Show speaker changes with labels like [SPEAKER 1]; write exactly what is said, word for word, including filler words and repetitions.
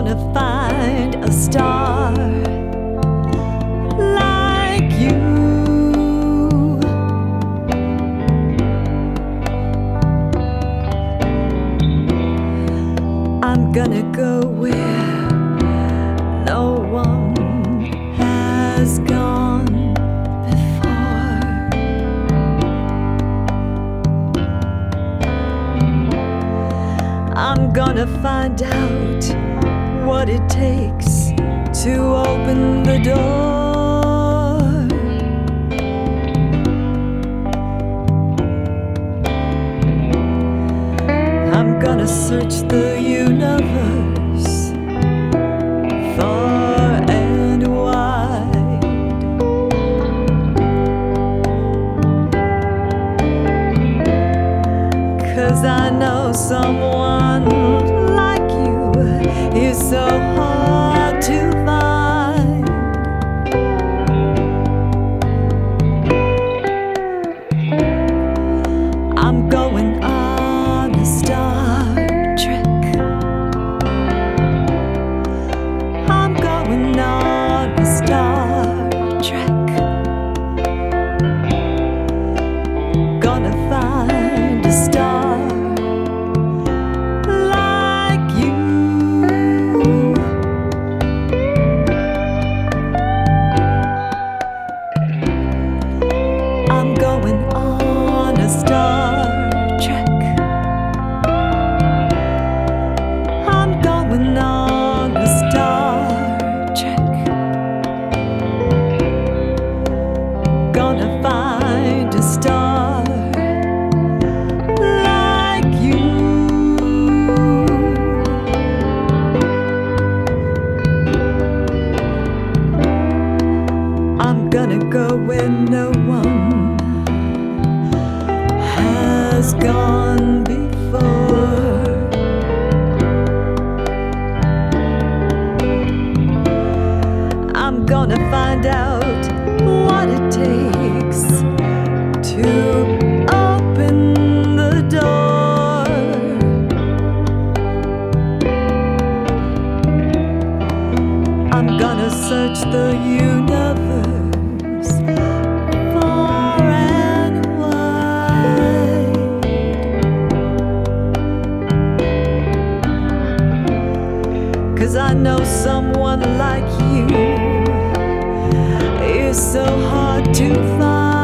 [SPEAKER 1] gonna find a star like you. I'm gonna go where no one has gone before. I'm gonna find out what it takes to open the door. I'm gonna search the universe far and wide. 'Cause I know someone like you is so hard to find. I'm going on a Star Trek. I'm going on a Star Trek. Gonna find a star like you. I'm going on a Star Trek. I'm going on a Star Trek. Gonna find a star like you. I'm gonna go where no one has gone before. I'm gonna find out what it takes to open the door. I'm gonna search the universe far and wide. 'Cause I know someone like you is so hard to find.